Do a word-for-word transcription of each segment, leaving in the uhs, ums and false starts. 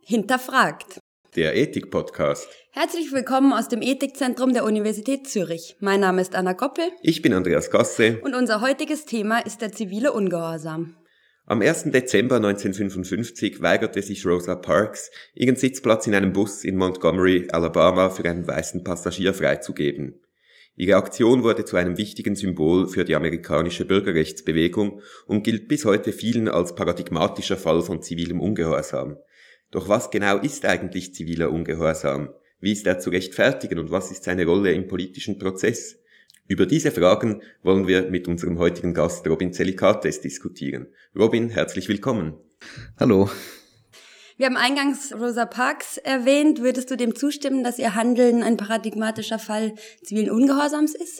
Hinterfragt. Der Ethik-Podcast. Herzlich willkommen aus dem Ethikzentrum der Universität Zürich. Mein Name ist Anna Goppel. Ich bin Andreas Gasse. Und unser heutiges Thema ist der zivile Ungehorsam. Am ersten Dezember neunzehnhundertfünfundfünfzig weigerte sich Rosa Parks, ihren Sitzplatz in einem Bus in Montgomery, Alabama, für einen weißen Passagier freizugeben. Ihre Aktion wurde zu einem wichtigen Symbol für die amerikanische Bürgerrechtsbewegung und gilt bis heute vielen als paradigmatischer Fall von zivilem Ungehorsam. Doch was genau ist eigentlich ziviler Ungehorsam? Wie ist er zu rechtfertigen und was ist seine Rolle im politischen Prozess? Über diese Fragen wollen wir mit unserem heutigen Gast Robin Zelikates diskutieren. Robin, herzlich willkommen. Hallo. Wir haben eingangs Rosa Parks erwähnt. Würdest du dem zustimmen, dass ihr Handeln ein paradigmatischer Fall zivilen Ungehorsams ist?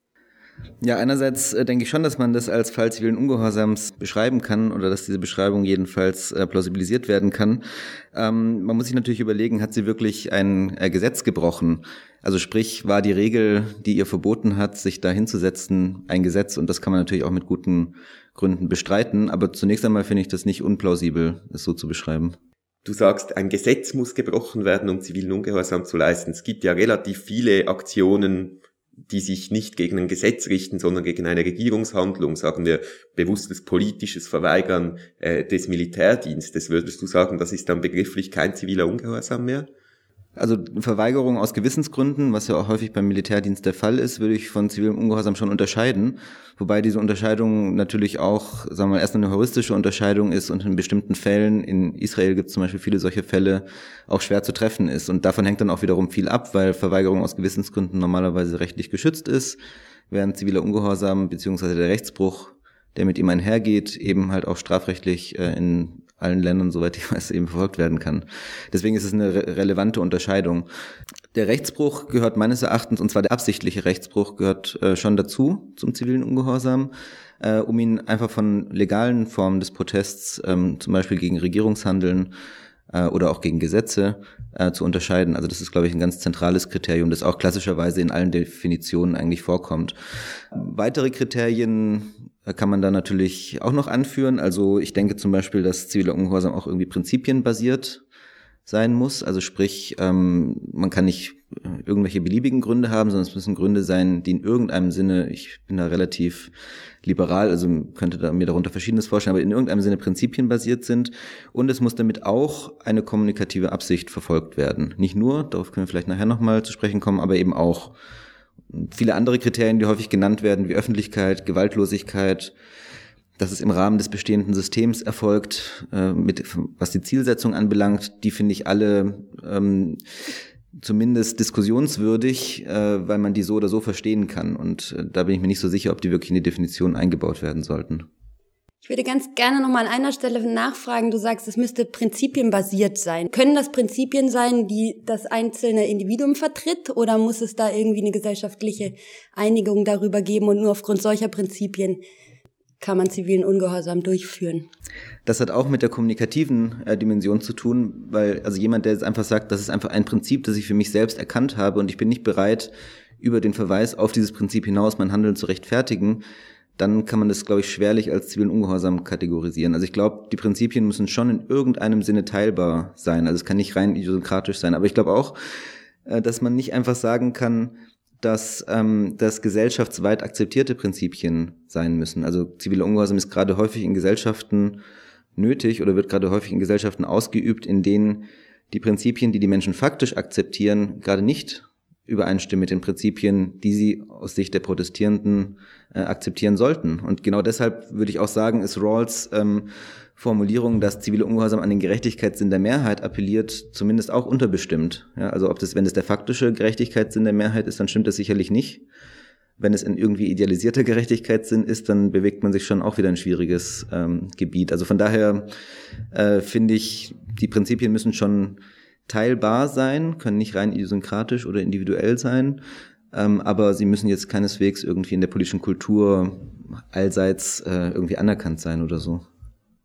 Ja, einerseits äh, denke ich schon, dass man das als Fall zivilen Ungehorsams beschreiben kann oder dass diese Beschreibung jedenfalls äh, plausibilisiert werden kann. Ähm, man muss sich natürlich überlegen, hat sie wirklich ein äh, Gesetz gebrochen? Also sprich, war die Regel, die ihr verboten hat, sich da hinzusetzen, ein Gesetz? Und das kann man natürlich auch mit guten Gründen bestreiten. Aber zunächst einmal finde ich das nicht unplausibel, das so zu beschreiben. Du sagst, ein Gesetz muss gebrochen werden, um zivilen Ungehorsam zu leisten. Es gibt ja relativ viele Aktionen, die sich nicht gegen ein Gesetz richten, sondern gegen eine Regierungshandlung, sagen wir bewusstes politisches Verweigern äh, des Militärdienstes. Würdest du sagen, das ist dann begrifflich kein ziviler Ungehorsam mehr? Also Verweigerung aus Gewissensgründen, was ja auch häufig beim Militärdienst der Fall ist, würde ich von zivilem Ungehorsam schon unterscheiden. Wobei diese Unterscheidung natürlich auch, sagen wir mal, erst eine heuristische Unterscheidung ist und in bestimmten Fällen, in Israel gibt es zum Beispiel viele solche Fälle, auch schwer zu treffen ist. Und davon hängt dann auch wiederum viel ab, weil Verweigerung aus Gewissensgründen normalerweise rechtlich geschützt ist, während ziviler Ungehorsam bzw. der Rechtsbruch, der mit ihm einhergeht, eben halt auch strafrechtlich äh, in allen Ländern, soweit ich weiß, eben verfolgt werden kann. Deswegen ist es eine re- relevante Unterscheidung. Der Rechtsbruch gehört meines Erachtens, und zwar der absichtliche Rechtsbruch, gehört äh, schon dazu, zum zivilen Ungehorsam, äh, um ihn einfach von legalen Formen des Protests, ähm, zum Beispiel gegen Regierungshandeln äh, oder auch gegen Gesetze, äh, zu unterscheiden. Also das ist, glaube ich, ein ganz zentrales Kriterium, das auch klassischerweise in allen Definitionen eigentlich vorkommt. Weitere Kriterien kann man da natürlich auch noch anführen. Also ich denke zum Beispiel, dass ziviler Ungehorsam auch irgendwie prinzipienbasiert sein muss. Also sprich, ähm, man kann nicht irgendwelche beliebigen Gründe haben, sondern es müssen Gründe sein, die in irgendeinem Sinne, ich bin da relativ liberal, also könnte da mir darunter Verschiedenes vorstellen, aber in irgendeinem Sinne prinzipienbasiert sind. Und es muss damit auch eine kommunikative Absicht verfolgt werden. Nicht nur, darauf können wir vielleicht nachher nochmal zu sprechen kommen, aber eben auch viele andere Kriterien, die häufig genannt werden, wie Öffentlichkeit, Gewaltlosigkeit, dass es im Rahmen des bestehenden Systems erfolgt, äh, mit, was die Zielsetzung anbelangt, die finde ich alle ähm, zumindest diskussionswürdig, äh, weil man die so oder so verstehen kann. Und äh, da bin ich mir nicht so sicher, ob die wirklich in die Definition eingebaut werden sollten. Ich würde ganz gerne nochmal an einer Stelle nachfragen. Du sagst, es müsste prinzipienbasiert sein. Können das Prinzipien sein, die das einzelne Individuum vertritt, oder muss es da irgendwie eine gesellschaftliche Einigung darüber geben und nur aufgrund solcher Prinzipien kann man zivilen Ungehorsam durchführen? Das hat auch mit der kommunikativen äh, Dimension zu tun, weil also jemand, der jetzt einfach sagt, das ist einfach ein Prinzip, das ich für mich selbst erkannt habe und ich bin nicht bereit, über den Verweis auf dieses Prinzip hinaus mein Handeln zu rechtfertigen, dann kann man das, glaube ich, schwerlich als zivilen Ungehorsam kategorisieren. Also ich glaube, die Prinzipien müssen schon in irgendeinem Sinne teilbar sein. Also es kann nicht rein idiosynkratisch sein. Aber ich glaube auch, dass man nicht einfach sagen kann, dass ähm, das gesellschaftsweit akzeptierte Prinzipien sein müssen. Also ziviler Ungehorsam ist gerade häufig in Gesellschaften nötig oder wird gerade häufig in Gesellschaften ausgeübt, in denen die Prinzipien, die die Menschen faktisch akzeptieren, gerade nicht übereinstimmen mit den Prinzipien, die sie aus Sicht der Protestierenden äh, akzeptieren sollten. Und genau deshalb würde ich auch sagen, ist Rawls ähm, Formulierung, dass zivile Ungehorsam an den Gerechtigkeitssinn der Mehrheit appelliert, zumindest auch unterbestimmt. Ja, also ob das, wenn es der faktische Gerechtigkeitssinn der Mehrheit ist, dann stimmt das sicherlich nicht. Wenn es ein irgendwie idealisierter Gerechtigkeitssinn ist, dann bewegt man sich schon auch wieder ein schwieriges ähm, Gebiet. Also von daher äh, finde ich, die Prinzipien müssen schon teilbar sein, können nicht rein idiosynkratisch oder individuell sein, ähm, aber sie müssen jetzt keineswegs irgendwie in der politischen Kultur allseits äh, irgendwie anerkannt sein oder so.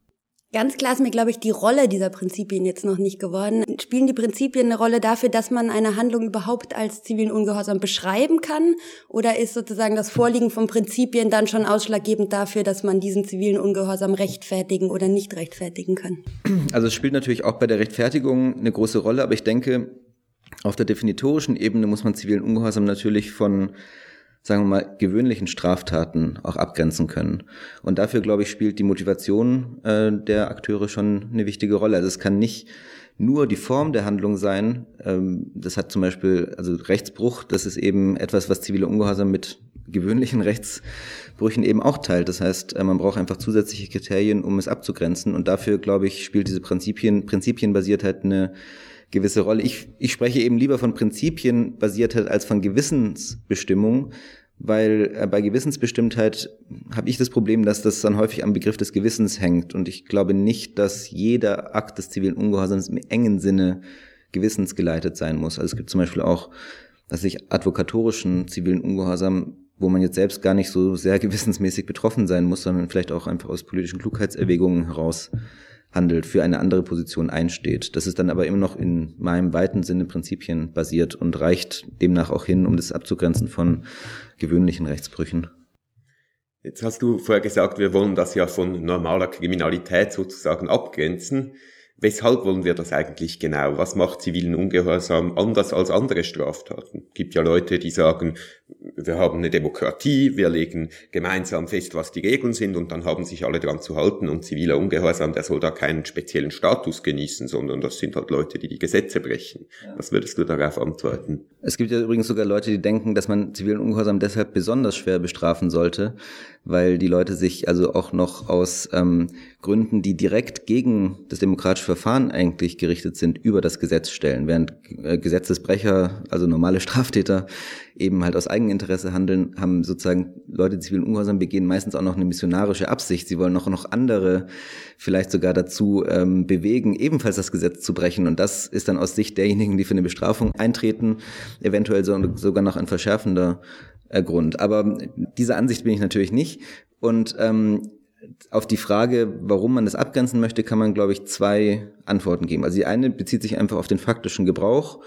Ganz klar ist mir, glaube ich, die Rolle dieser Prinzipien jetzt noch nicht geworden. Spielen die Prinzipien eine Rolle dafür, dass man eine Handlung überhaupt als zivilen Ungehorsam beschreiben kann? Oder ist sozusagen das Vorliegen von Prinzipien dann schon ausschlaggebend dafür, dass man diesen zivilen Ungehorsam rechtfertigen oder nicht rechtfertigen kann? Also es spielt natürlich auch bei der Rechtfertigung eine große Rolle, aber ich denke, auf der definitorischen Ebene muss man zivilen Ungehorsam natürlich von, sagen wir mal, gewöhnlichen Straftaten auch abgrenzen können. Und dafür, glaube ich, spielt die Motivation äh, der Akteure schon eine wichtige Rolle. Also es kann nicht nur die Form der Handlung sein. Ähm, das hat zum Beispiel, also Rechtsbruch, das ist eben etwas, was ziviler Ungehorsam mit gewöhnlichen Rechtsbrüchen eben auch teilt. Das heißt, äh, man braucht einfach zusätzliche Kriterien, um es abzugrenzen. Und dafür, glaube ich, spielt diese Prinzipien, Prinzipienbasiertheit eine gewisse Rolle. Ich, ich spreche eben lieber von Prinzipienbasiertheit als von Gewissensbestimmung, weil äh, bei Gewissensbestimmtheit habe ich das Problem, dass das dann häufig am Begriff des Gewissens hängt. Und ich glaube nicht, dass jeder Akt des zivilen Ungehorsams im engen Sinne gewissensgeleitet sein muss. Also es gibt zum Beispiel auch, dass ich advokatorischen zivilen Ungehorsam, wo man jetzt selbst gar nicht so sehr gewissensmäßig betroffen sein muss, sondern vielleicht auch einfach aus politischen Klugheitserwägungen heraus handelt, für eine andere Position einsteht. Das ist dann aber immer noch in meinem weiten Sinne Prinzipien basiert und reicht demnach auch hin, um das abzugrenzen von gewöhnlichen Rechtsbrüchen. Jetzt hast du vorher gesagt, wir wollen das ja von normaler Kriminalität sozusagen abgrenzen. Weshalb wollen wir das eigentlich genau? Was macht zivilen Ungehorsam anders als andere Straftaten? Es gibt ja Leute, die sagen, wir haben eine Demokratie, wir legen gemeinsam fest, was die Regeln sind und dann haben sich alle dran zu halten und ziviler Ungehorsam, der soll da keinen speziellen Status genießen, sondern das sind halt Leute, die die Gesetze brechen. Ja. Was würdest du darauf antworten? Es gibt ja übrigens sogar Leute, die denken, dass man zivilen Ungehorsam deshalb besonders schwer bestrafen sollte, weil die Leute sich also auch noch aus ähm, Gründen, die direkt gegen das demokratische Verfahren eigentlich gerichtet sind, über das Gesetz stellen, während äh, Gesetzesbrecher, also normale Straftäter, eben halt aus Eigeninteresse handeln, haben sozusagen Leute, die zivilen Ungehorsam begehen, meistens auch noch eine missionarische Absicht. Sie wollen auch noch andere vielleicht sogar dazu ähm, bewegen, ebenfalls das Gesetz zu brechen. Und das ist dann aus Sicht derjenigen, die für eine Bestrafung eintreten, eventuell so, sogar noch ein verschärfender äh, Grund. Aber dieser Ansicht bin ich natürlich nicht. Und ähm, auf die Frage, warum man das abgrenzen möchte, kann man, glaube ich, zwei Antworten geben. Also die eine bezieht sich einfach auf den faktischen Gebrauch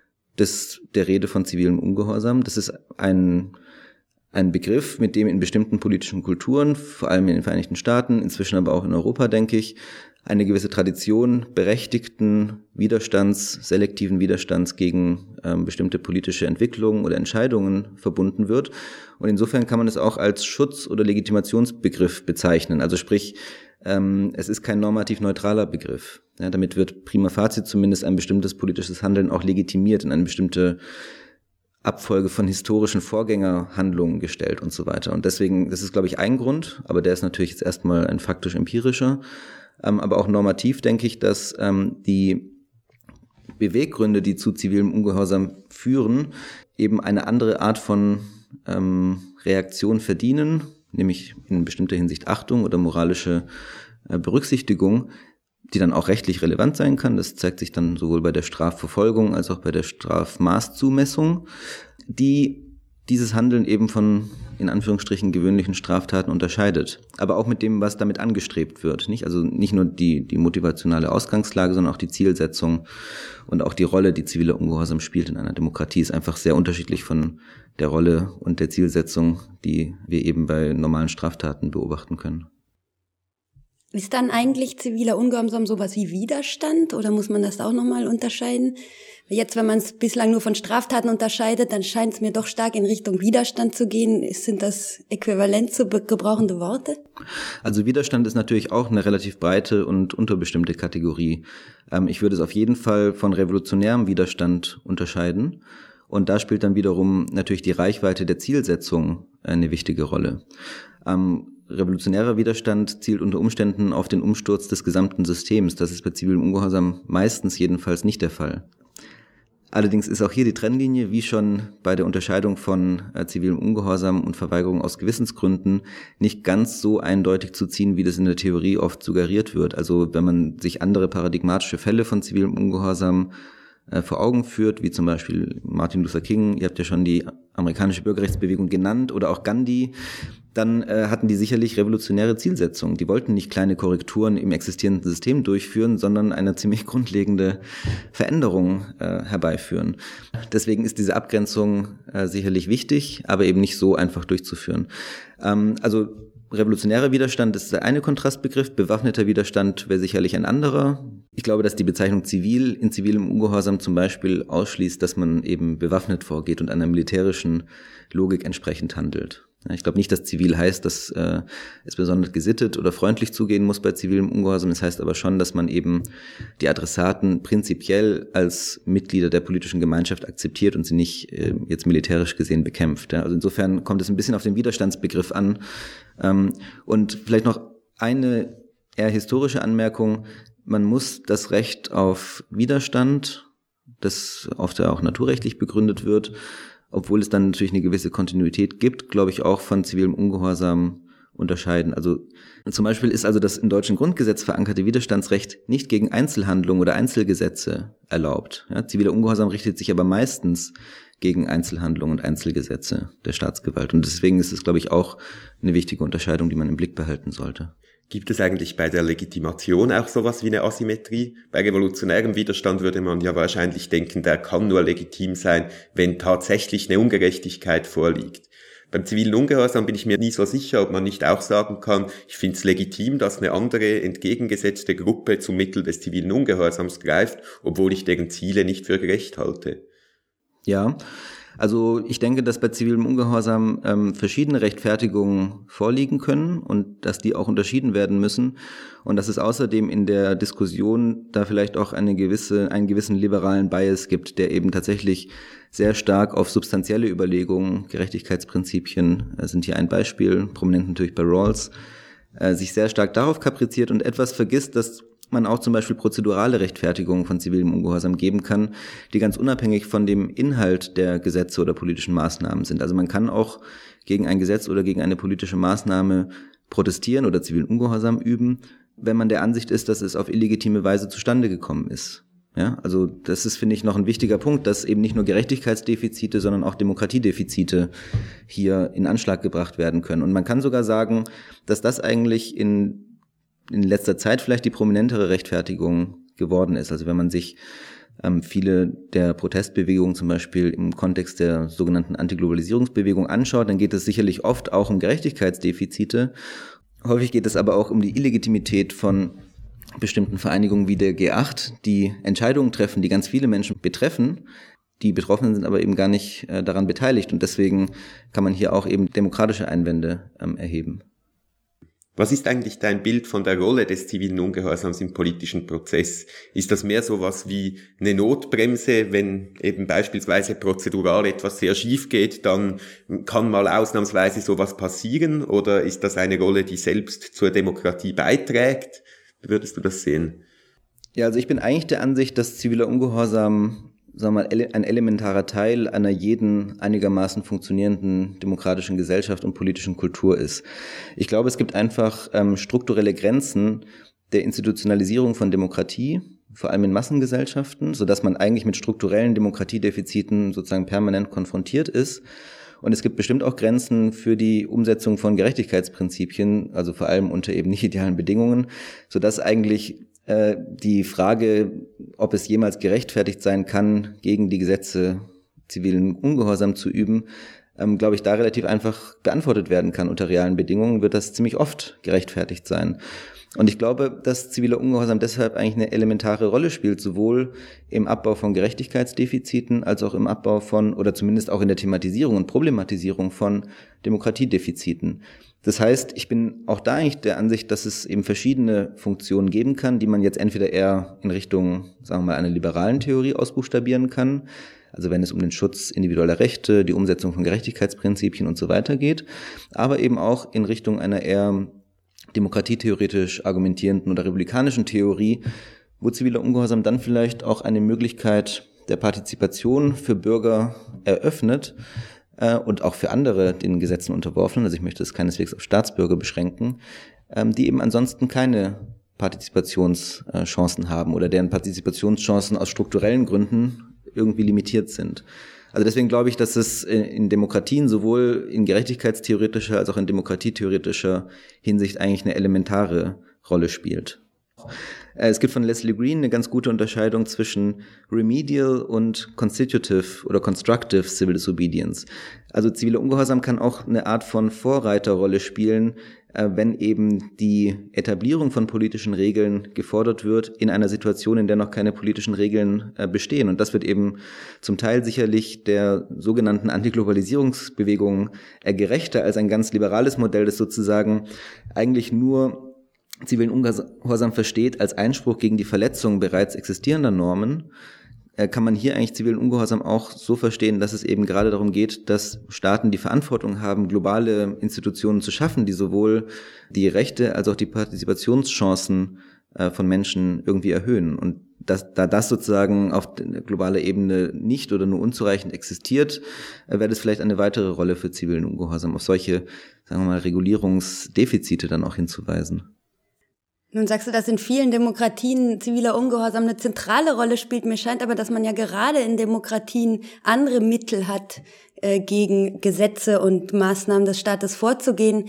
des, der Rede von zivilem Ungehorsam. Das ist ein, ein Begriff, mit dem in bestimmten politischen Kulturen, vor allem in den Vereinigten Staaten, inzwischen aber auch in Europa, denke ich, eine gewisse Tradition berechtigten Widerstands, selektiven Widerstands gegen ähm, bestimmte politische Entwicklungen oder Entscheidungen verbunden wird. Und insofern kann man es auch als Schutz- oder Legitimationsbegriff bezeichnen. Also sprich, ähm, es ist kein normativ neutraler Begriff. Ja, damit wird prima facie zumindest ein bestimmtes politisches Handeln auch legitimiert, in eine bestimmte Abfolge von historischen Vorgängerhandlungen gestellt und so weiter. Und deswegen, das ist, glaube ich, ein Grund, aber der ist natürlich jetzt erstmal ein faktisch-empirischer. Ähm, aber auch normativ denke ich, dass ähm, die Beweggründe, die zu zivilem Ungehorsam führen, eben eine andere Art von ähm, Reaktion verdienen, nämlich in bestimmter Hinsicht Achtung oder moralische äh, Berücksichtigung, die dann auch rechtlich relevant sein kann. Das zeigt sich dann sowohl bei der Strafverfolgung als auch bei der Strafmaßzumessung, die dieses Handeln eben von, in Anführungsstrichen, gewöhnlichen Straftaten unterscheidet. Aber auch mit dem, was damit angestrebt wird, nicht? Also nicht nur die, die motivationale Ausgangslage, sondern auch die Zielsetzung und auch die Rolle, die ziviler Ungehorsam spielt in einer Demokratie, ist einfach sehr unterschiedlich von der Rolle und der Zielsetzung, die wir eben bei normalen Straftaten beobachten können. Ist dann eigentlich ziviler Ungehorsam sowas wie Widerstand oder muss man das auch nochmal unterscheiden? Jetzt, wenn man es bislang nur von Straftaten unterscheidet, dann scheint es mir doch stark in Richtung Widerstand zu gehen. Sind das äquivalent zu gebrauchende Worte? Also Widerstand ist natürlich auch eine relativ breite und unterbestimmte Kategorie. Ähm, ich würde es auf jeden Fall von revolutionärem Widerstand unterscheiden. Und da spielt dann wiederum natürlich die Reichweite der Zielsetzung eine wichtige Rolle. Ähm, Revolutionärer Widerstand zielt unter Umständen auf den Umsturz des gesamten Systems. Das ist bei zivilem Ungehorsam meistens jedenfalls nicht der Fall. Allerdings ist auch hier die Trennlinie, wie schon bei der Unterscheidung von äh, zivilem Ungehorsam und Verweigerung aus Gewissensgründen, nicht ganz so eindeutig zu ziehen, wie das in der Theorie oft suggeriert wird. Also wenn man sich andere paradigmatische Fälle von zivilem Ungehorsam äh, vor Augen führt, wie zum Beispiel Martin Luther King, ihr habt ja schon die amerikanische Bürgerrechtsbewegung genannt, oder auch Gandhi, dann äh, hatten die sicherlich revolutionäre Zielsetzungen. Die wollten nicht kleine Korrekturen im existierenden System durchführen, sondern eine ziemlich grundlegende Veränderung äh, herbeiführen. Deswegen ist diese Abgrenzung äh, sicherlich wichtig, aber eben nicht so einfach durchzuführen. Ähm, also revolutionärer Widerstand ist der eine Kontrastbegriff, bewaffneter Widerstand wäre sicherlich ein anderer. Ich glaube, dass die Bezeichnung zivil in zivilem Ungehorsam zum Beispiel ausschließt, dass man eben bewaffnet vorgeht und einer militärischen Logik entsprechend handelt. Ich glaube nicht, dass zivil heißt, dass äh, es besonders gesittet oder freundlich zugehen muss bei zivilem Ungehorsam. Das heißt aber schon, dass man eben die Adressaten prinzipiell als Mitglieder der politischen Gemeinschaft akzeptiert und sie nicht äh, jetzt militärisch gesehen bekämpft. Ja. Also insofern kommt es ein bisschen auf den Widerstandsbegriff an. Ähm, und vielleicht noch eine eher historische Anmerkung. Man muss das Recht auf Widerstand, das oft ja auch naturrechtlich begründet wird, obwohl es dann natürlich eine gewisse Kontinuität gibt, glaube ich, auch von zivilem Ungehorsam unterscheiden. Also zum Beispiel ist also das im deutschen Grundgesetz verankerte Widerstandsrecht nicht gegen Einzelhandlungen oder Einzelgesetze erlaubt. Ja, ziviler Ungehorsam richtet sich aber meistens gegen Einzelhandlungen und Einzelgesetze der Staatsgewalt. Und deswegen ist es, glaube ich, auch eine wichtige Unterscheidung, die man im Blick behalten sollte. Gibt es eigentlich bei der Legitimation auch sowas wie eine Asymmetrie? Bei revolutionärem Widerstand würde man ja wahrscheinlich denken, der kann nur legitim sein, wenn tatsächlich eine Ungerechtigkeit vorliegt. Beim zivilen Ungehorsam bin ich mir nie so sicher, ob man nicht auch sagen kann, ich finde es legitim, dass eine andere entgegengesetzte Gruppe zum Mittel des zivilen Ungehorsams greift, obwohl ich deren Ziele nicht für gerecht halte. Ja, also ich denke, dass bei zivilem Ungehorsam ähm, verschiedene Rechtfertigungen vorliegen können und dass die auch unterschieden werden müssen und dass es außerdem in der Diskussion da vielleicht auch eine gewisse, einen gewissen liberalen Bias gibt, der eben tatsächlich sehr stark auf substanzielle Überlegungen, Gerechtigkeitsprinzipien äh, sind hier ein Beispiel, prominent natürlich bei Rawls, äh, sich sehr stark darauf kapriziert und etwas vergisst, dass man auch zum Beispiel prozedurale Rechtfertigungen von zivilem Ungehorsam geben kann, die ganz unabhängig von dem Inhalt der Gesetze oder politischen Maßnahmen sind. Also man kann auch gegen ein Gesetz oder gegen eine politische Maßnahme protestieren oder zivilen Ungehorsam üben, wenn man der Ansicht ist, dass es auf illegitime Weise zustande gekommen ist. Ja, also das ist, finde ich, noch ein wichtiger Punkt, dass eben nicht nur Gerechtigkeitsdefizite, sondern auch Demokratiedefizite hier in Anschlag gebracht werden können. Und man kann sogar sagen, dass das eigentlich in in letzter Zeit vielleicht die prominentere Rechtfertigung geworden ist. Also wenn man sich ähm, viele der Protestbewegungen zum Beispiel im Kontext der sogenannten Antiglobalisierungsbewegung anschaut, dann geht es sicherlich oft auch um Gerechtigkeitsdefizite. Häufig geht es aber auch um die Illegitimität von bestimmten Vereinigungen wie der G acht, die Entscheidungen treffen, die ganz viele Menschen betreffen. Die Betroffenen sind aber eben gar nicht äh, daran beteiligt und deswegen kann man hier auch eben demokratische Einwände ähm, erheben. Was ist eigentlich dein Bild von der Rolle des zivilen Ungehorsams im politischen Prozess? Ist das mehr sowas wie eine Notbremse, wenn eben beispielsweise prozedural etwas sehr schief geht, dann kann mal ausnahmsweise sowas passieren? Oder ist das eine Rolle, die selbst zur Demokratie beiträgt? Wie würdest du das sehen? Ja, also ich bin eigentlich der Ansicht, dass ziviler Ungehorsam, sagen wir mal, ein elementarer Teil einer jeden einigermaßen funktionierenden demokratischen Gesellschaft und politischen Kultur ist. Ich glaube, es gibt einfach ähm, strukturelle Grenzen der Institutionalisierung von Demokratie, vor allem in Massengesellschaften, sodass man eigentlich mit strukturellen Demokratiedefiziten sozusagen permanent konfrontiert ist. Und es gibt bestimmt auch Grenzen für die Umsetzung von Gerechtigkeitsprinzipien, also vor allem unter eben nicht idealen Bedingungen, sodass eigentlich die Frage, ob es jemals gerechtfertigt sein kann, gegen die Gesetze zivilen Ungehorsam zu üben, ähm, glaube ich, da relativ einfach beantwortet werden kann. Unter realen Bedingungen wird das ziemlich oft gerechtfertigt sein. Und ich glaube, dass ziviler Ungehorsam deshalb eigentlich eine elementare Rolle spielt, sowohl im Abbau von Gerechtigkeitsdefiziten als auch im Abbau von, oder zumindest auch in der Thematisierung und Problematisierung von Demokratiedefiziten. Das heißt, ich bin auch da eigentlich der Ansicht, dass es eben verschiedene Funktionen geben kann, die man jetzt entweder eher in Richtung, sagen wir mal, einer liberalen Theorie ausbuchstabieren kann, also wenn es um den Schutz individueller Rechte, die Umsetzung von Gerechtigkeitsprinzipien und so weiter geht, aber eben auch in Richtung einer eher demokratietheoretisch argumentierenden oder republikanischen Theorie, wo ziviler Ungehorsam dann vielleicht auch eine Möglichkeit der Partizipation für Bürger eröffnet, und auch für andere den Gesetzen unterworfenen, also ich möchte es keineswegs auf Staatsbürger beschränken, die eben ansonsten keine Partizipationschancen haben oder deren Partizipationschancen aus strukturellen Gründen irgendwie limitiert sind. Also deswegen glaube ich, dass es in Demokratien sowohl in gerechtigkeitstheoretischer als auch in demokratietheoretischer Hinsicht eigentlich eine elementare Rolle spielt. Es gibt von Leslie Green eine ganz gute Unterscheidung zwischen remedial und constitutive oder constructive Civil Disobedience. Also ziviler Ungehorsam kann auch eine Art von Vorreiterrolle spielen, wenn eben die Etablierung von politischen Regeln gefordert wird in einer Situation, in der noch keine politischen Regeln bestehen. Und das wird eben zum Teil sicherlich der sogenannten Antiglobalisierungsbewegung gerechter als ein ganz liberales Modell, das sozusagen eigentlich nur zivilen Ungehorsam versteht als Einspruch gegen die Verletzung bereits existierender Normen. Kann man hier eigentlich zivilen Ungehorsam auch so verstehen, dass es eben gerade darum geht, dass Staaten die Verantwortung haben, globale Institutionen zu schaffen, die sowohl die Rechte als auch die Partizipationschancen von Menschen irgendwie erhöhen. Und das, da das sozusagen auf globaler Ebene nicht oder nur unzureichend existiert, wäre das vielleicht eine weitere Rolle für zivilen Ungehorsam, auf solche, sagen wir mal, Regulierungsdefizite dann auch hinzuweisen. Nun sagst du, dass in vielen Demokratien ziviler Ungehorsam eine zentrale Rolle spielt. Mir scheint aber, dass man ja gerade in Demokratien andere Mittel hat, äh, gegen Gesetze und Maßnahmen des Staates vorzugehen.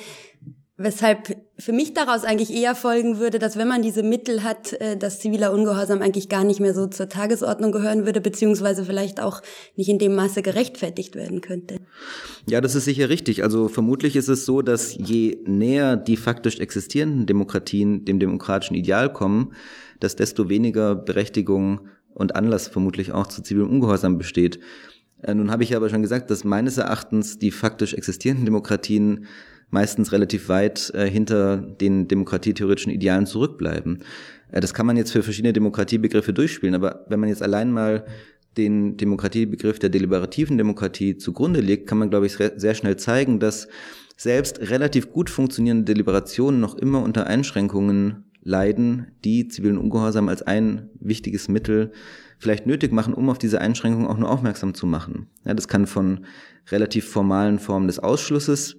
Weshalb für mich daraus eigentlich eher folgen würde, dass wenn man diese Mittel hat, äh, dass ziviler Ungehorsam eigentlich gar nicht mehr so zur Tagesordnung gehören würde, beziehungsweise vielleicht auch nicht in dem Maße gerechtfertigt werden könnte. Ja, das ist sicher richtig. Also vermutlich ist es so, dass je näher die faktisch existierenden Demokratien dem demokratischen Ideal kommen, dass desto weniger Berechtigung und Anlass vermutlich auch zu zivilem Ungehorsam besteht. Äh, nun habe ich aber schon gesagt, dass meines Erachtens die faktisch existierenden Demokratien meistens relativ weit äh, hinter den demokratietheoretischen Idealen zurückbleiben. Äh, das kann man jetzt für verschiedene Demokratiebegriffe durchspielen, aber wenn man jetzt allein mal den Demokratiebegriff der deliberativen Demokratie zugrunde legt, kann man, glaube ich, re- sehr schnell zeigen, dass selbst relativ gut funktionierende Deliberationen noch immer unter Einschränkungen leiden, die zivilen Ungehorsam als ein wichtiges Mittel vielleicht nötig machen, um auf diese Einschränkungen auch nur aufmerksam zu machen. Ja, das kann von relativ formalen Formen des Ausschlusses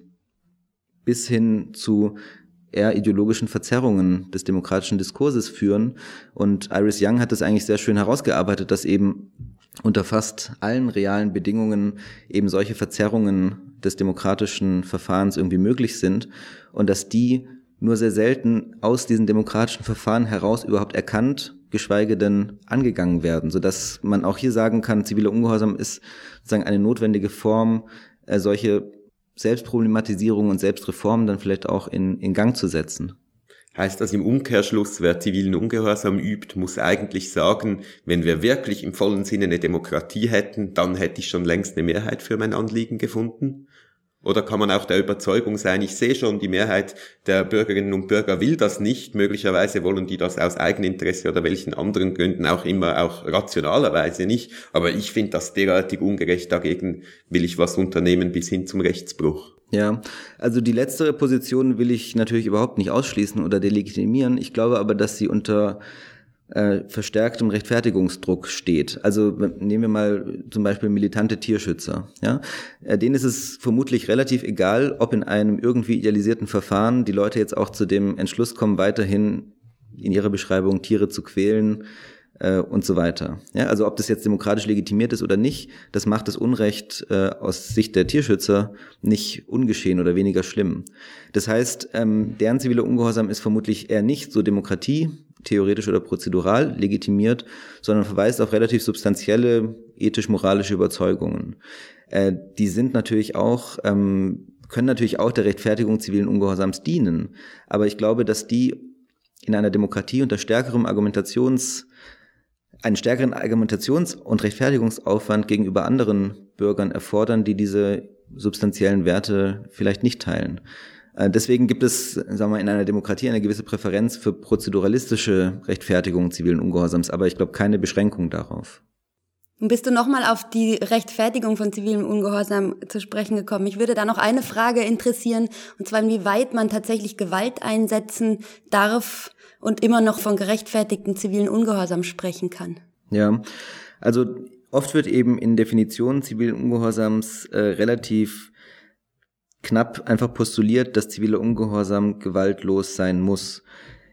bis hin zu eher ideologischen Verzerrungen des demokratischen Diskurses führen. Und Iris Young hat das eigentlich sehr schön herausgearbeitet, dass eben unter fast allen realen Bedingungen eben solche Verzerrungen des demokratischen Verfahrens irgendwie möglich sind und dass die nur sehr selten aus diesen demokratischen Verfahren heraus überhaupt erkannt, geschweige denn angegangen werden, sodass man auch hier sagen kann, ziviler Ungehorsam ist sozusagen eine notwendige Form, äh, solche Selbstproblematisierung und Selbstreformen dann vielleicht auch in, in Gang zu setzen. Heißt das im Umkehrschluss, wer zivilen Ungehorsam übt, muss eigentlich sagen, wenn wir wirklich im vollen Sinne eine Demokratie hätten, dann hätte ich schon längst eine Mehrheit für mein Anliegen gefunden? Oder kann man auch der Überzeugung sein, ich sehe schon, die Mehrheit der Bürgerinnen und Bürger will das nicht, möglicherweise wollen die das aus Eigeninteresse oder welchen anderen Gründen auch immer, auch rationalerweise nicht, aber ich finde das derartig ungerecht, dagegen will ich was unternehmen bis hin zum Rechtsbruch. Ja, also die letztere Position will ich natürlich überhaupt nicht ausschließen oder delegitimieren. Ich glaube aber, dass sie unter äh, verstärktem Rechtfertigungsdruck steht. Also nehmen wir mal zum Beispiel militante Tierschützer. Ja, äh, denen ist es vermutlich relativ egal, ob in einem irgendwie idealisierten Verfahren die Leute jetzt auch zu dem Entschluss kommen, weiterhin in ihrer Beschreibung Tiere zu quälen äh, und so weiter. Ja, also ob das jetzt demokratisch legitimiert ist oder nicht, das macht das Unrecht äh, aus Sicht der Tierschützer nicht ungeschehen oder weniger schlimm. Das heißt, ähm, deren ziviler Ungehorsam ist vermutlich eher nicht so Demokratie theoretisch oder prozedural legitimiert, sondern verweist auf relativ substanzielle ethisch-moralische Überzeugungen. Äh, die sind natürlich auch, ähm, können natürlich auch der Rechtfertigung zivilen Ungehorsams dienen. Aber ich glaube, dass die in einer Demokratie unter stärkerem Argumentations, einen stärkeren Argumentations- und Rechtfertigungsaufwand gegenüber anderen Bürgern erfordern, die diese substanziellen Werte vielleicht nicht teilen. Deswegen gibt es, sagen wir mal, in einer Demokratie eine gewisse Präferenz für prozeduralistische Rechtfertigung zivilen Ungehorsams, aber ich glaube keine Beschränkung darauf. Und bist du nochmal auf die Rechtfertigung von zivilem Ungehorsam zu sprechen gekommen? Mich würde da noch eine Frage interessieren, und zwar inwieweit man tatsächlich Gewalt einsetzen darf und immer noch von gerechtfertigten zivilen Ungehorsam sprechen kann. Ja, also oft wird eben in Definitionen zivilen Ungehorsams äh, relativ knapp einfach postuliert, dass ziviler Ungehorsam gewaltlos sein muss.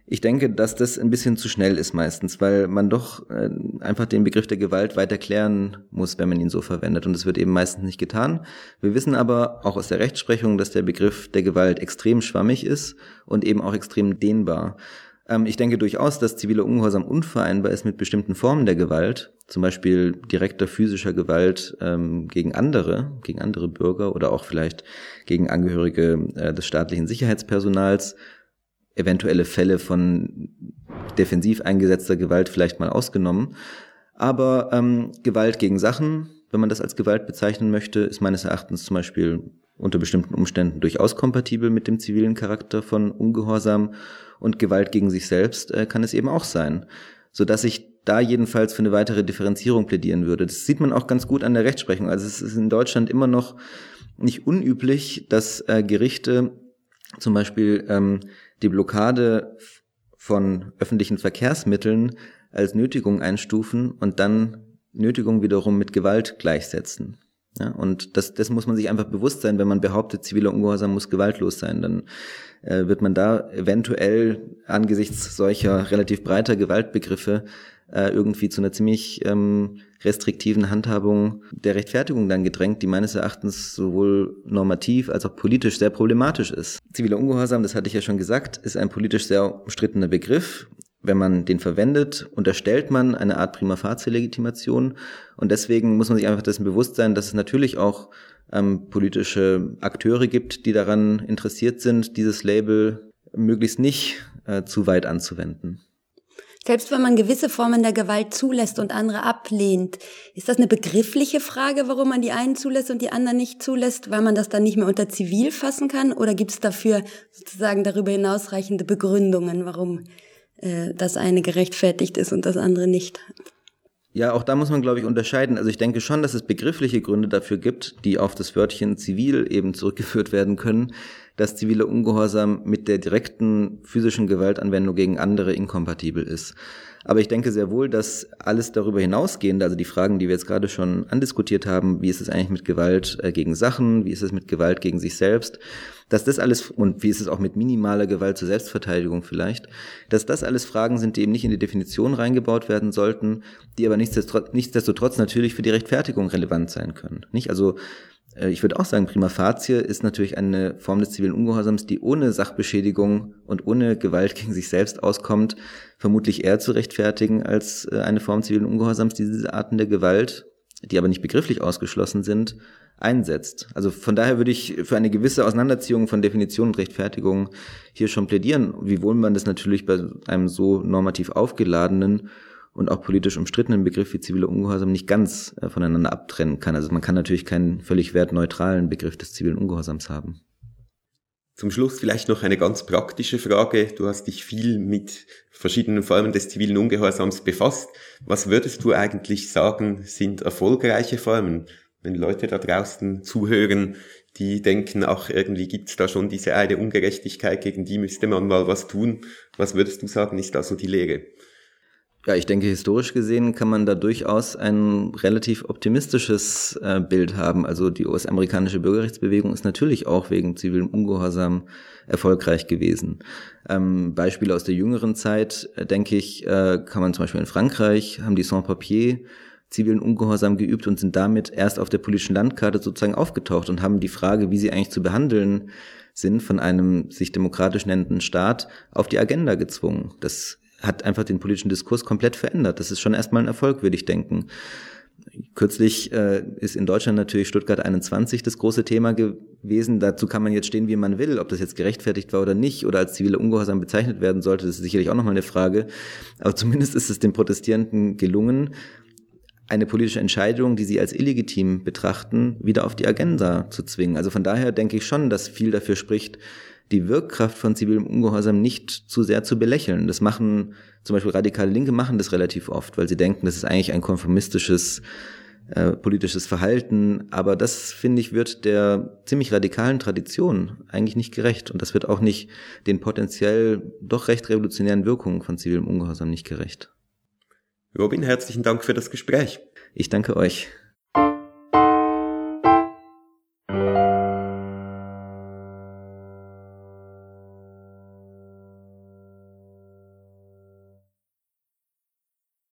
Ich denke, dass das ein bisschen zu schnell ist meistens, weil man doch äh, einfach den Begriff der Gewalt weiter klären muss, wenn man ihn so verwendet. Und das wird eben meistens nicht getan. Wir wissen aber auch aus der Rechtsprechung, dass der Begriff der Gewalt extrem schwammig ist und eben auch extrem dehnbar. Ähm, ich denke durchaus, dass ziviler Ungehorsam unvereinbar ist mit bestimmten Formen der Gewalt, zum Beispiel direkter physischer Gewalt ähm, gegen andere, gegen andere Bürger oder auch vielleicht gegen Angehörige äh, des staatlichen Sicherheitspersonals, eventuelle Fälle von defensiv eingesetzter Gewalt vielleicht mal ausgenommen. Aber ähm, Gewalt gegen Sachen, wenn man das als Gewalt bezeichnen möchte, ist meines Erachtens zum Beispiel unter bestimmten Umständen durchaus kompatibel mit dem zivilen Charakter von Ungehorsam, und Gewalt gegen sich selbst äh, kann es eben auch sein, sodass ich da jedenfalls für eine weitere Differenzierung plädieren würde. Das sieht man auch ganz gut an der Rechtsprechung. Also es ist in Deutschland immer noch nicht unüblich, dass äh, Gerichte zum Beispiel ähm, die Blockade von öffentlichen Verkehrsmitteln als Nötigung einstufen und dann Nötigung wiederum mit Gewalt gleichsetzen. Ja, und das, das muss man sich einfach bewusst sein, wenn man behauptet, ziviler Ungehorsam muss gewaltlos sein, dann äh, wird man da eventuell angesichts solcher relativ breiter Gewaltbegriffe äh, irgendwie zu einer ziemlich ähm, restriktiven Handhabung der Rechtfertigung dann gedrängt, die meines Erachtens sowohl normativ als auch politisch sehr problematisch ist. Ziviler Ungehorsam, das hatte ich ja schon gesagt, ist ein politisch sehr umstrittener Begriff. Wenn man den verwendet, unterstellt man eine Art Prima facie Legitimation, und deswegen muss man sich einfach dessen bewusst sein, dass es natürlich auch ähm, politische Akteure gibt, die daran interessiert sind, dieses Label möglichst nicht äh, zu weit anzuwenden. Selbst wenn man gewisse Formen der Gewalt zulässt und andere ablehnt, ist das eine begriffliche Frage, warum man die einen zulässt und die anderen nicht zulässt, weil man das dann nicht mehr unter zivil fassen kann? Oder gibt es dafür sozusagen darüber hinaus reichende Begründungen, warum äh, das eine gerechtfertigt ist und das andere nicht? Ja, auch da muss man, glaube ich, unterscheiden. Also ich denke schon, dass es begriffliche Gründe dafür gibt, die auf das Wörtchen zivil eben zurückgeführt werden können, dass ziviler Ungehorsam mit der direkten physischen Gewaltanwendung gegen andere inkompatibel ist. Aber ich denke sehr wohl, dass alles darüber hinausgehende, also die Fragen, die wir jetzt gerade schon andiskutiert haben, wie ist es eigentlich mit Gewalt gegen Sachen, wie ist es mit Gewalt gegen sich selbst, dass das alles, und wie ist es auch mit minimaler Gewalt zur Selbstverteidigung vielleicht, dass das alles Fragen sind, die eben nicht in die Definition reingebaut werden sollten, die aber nichtsdestotrotz, nichtsdestotrotz natürlich für die Rechtfertigung relevant sein können. Nicht? Also ich würde auch sagen, Prima facie ist natürlich eine Form des zivilen Ungehorsams, die ohne Sachbeschädigung und ohne Gewalt gegen sich selbst auskommt, vermutlich eher zu rechtfertigen als eine Form zivilen Ungehorsams, die diese Arten der Gewalt, die aber nicht begrifflich ausgeschlossen sind, einsetzt. Also von daher würde ich für eine gewisse Auseinanderziehung von Definition und Rechtfertigung hier schon plädieren, wiewohl man das natürlich bei einem so normativ aufgeladenen und auch politisch umstrittenen Begriff wie ziviler Ungehorsam nicht ganz äh, voneinander abtrennen kann. Also man kann natürlich keinen völlig wertneutralen Begriff des zivilen Ungehorsams haben. Zum Schluss vielleicht noch eine ganz praktische Frage. Du hast dich viel mit verschiedenen Formen des zivilen Ungehorsams befasst. Was würdest du eigentlich sagen, sind erfolgreiche Formen? Wenn Leute da draußen zuhören, die denken, ach, irgendwie gibt's da schon diese eine Ungerechtigkeit, gegen die müsste man mal was tun. Was würdest du sagen, ist da so die Lehre? Ja, ich denke, historisch gesehen kann man da durchaus ein relativ optimistisches äh, Bild haben. Also die U S-amerikanische Bürgerrechtsbewegung ist natürlich auch wegen zivilem Ungehorsam erfolgreich gewesen. Ähm, Beispiele aus der jüngeren Zeit, äh, denke ich, äh, kann man zum Beispiel in Frankreich, haben die Sans-Papiers zivilen Ungehorsam geübt und sind damit erst auf der politischen Landkarte sozusagen aufgetaucht und haben die Frage, wie sie eigentlich zu behandeln sind, von einem sich demokratisch nennenden Staat auf die Agenda gezwungen. Das hat einfach den politischen Diskurs komplett verändert. Das ist schon erstmal ein Erfolg, würde ich denken. Kürzlich äh, ist in Deutschland natürlich Stuttgart einundzwanzig das große Thema gewesen. Dazu kann man jetzt stehen, wie man will, ob das jetzt gerechtfertigt war oder nicht oder als ziviler Ungehorsam bezeichnet werden sollte. Das ist sicherlich auch nochmal eine Frage. Aber zumindest ist es den Protestierenden gelungen, eine politische Entscheidung, die sie als illegitim betrachten, wieder auf die Agenda zu zwingen. Also von daher denke ich schon, dass viel dafür spricht, die Wirkkraft von zivilem Ungehorsam nicht zu sehr zu belächeln. Das machen zum Beispiel radikale Linke machen das relativ oft, weil sie denken, das ist eigentlich ein konformistisches äh, politisches Verhalten. Aber das, finde ich, wird der ziemlich radikalen Tradition eigentlich nicht gerecht. Und das wird auch nicht den potenziell doch recht revolutionären Wirkungen von zivilem Ungehorsam nicht gerecht. Robin, herzlichen Dank für das Gespräch. Ich danke euch.